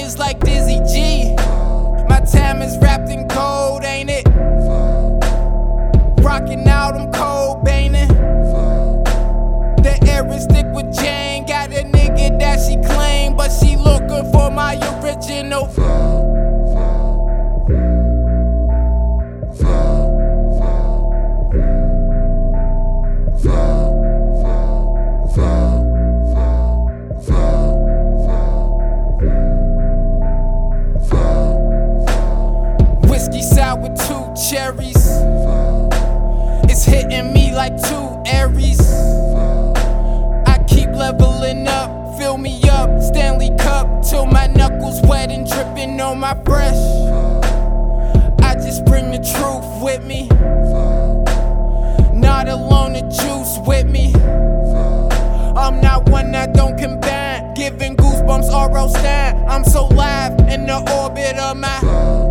just like Dizzy G. My time is wrapped in gold, ain't it? Rockin' out, I'm cold, bainin'. The air is thick with Jane. Got a nigga that she claim, but she looking for my original. Whiskey sour with 2 cherries. It's hitting me like 2 Aries. I keep leveling up, fill me up, Stanley Cup, till my knuckles wet and dripping on my brush. I just bring the truth with me, not alone, the juice with me. I'm not one that don't combine, giving goosebumps R.O. Stein. I'm so live in the orbit of my